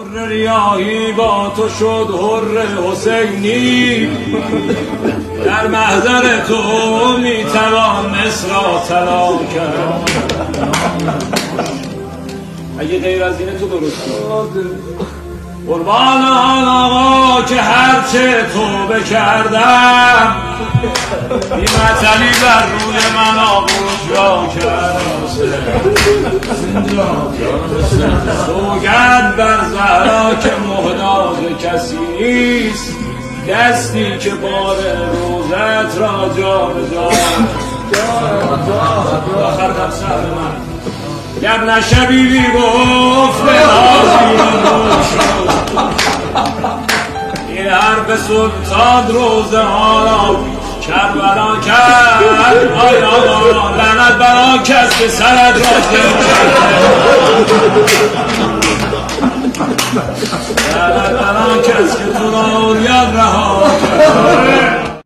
در ریاهی با تو شد حر حسینی، در محضر تو میتوان مصر را طلا کرد. اگه غیر از اینه تو درست قربان آن آقا که هرچه توبه کردم، بی مطلی بر روی من آغوش را کرد. سوگند بر زهرا که محتاج کسی نیست، دستی که بار روزت را جا به جا. آخر در شهر من گرنه شبیبی گفت به نازی شد، این حرف سلطان روزه ها را کربلا کرد. آیا لعنت بر آن کس که سرت را لعنت بر آن کس که تو را اوریان رها کرد.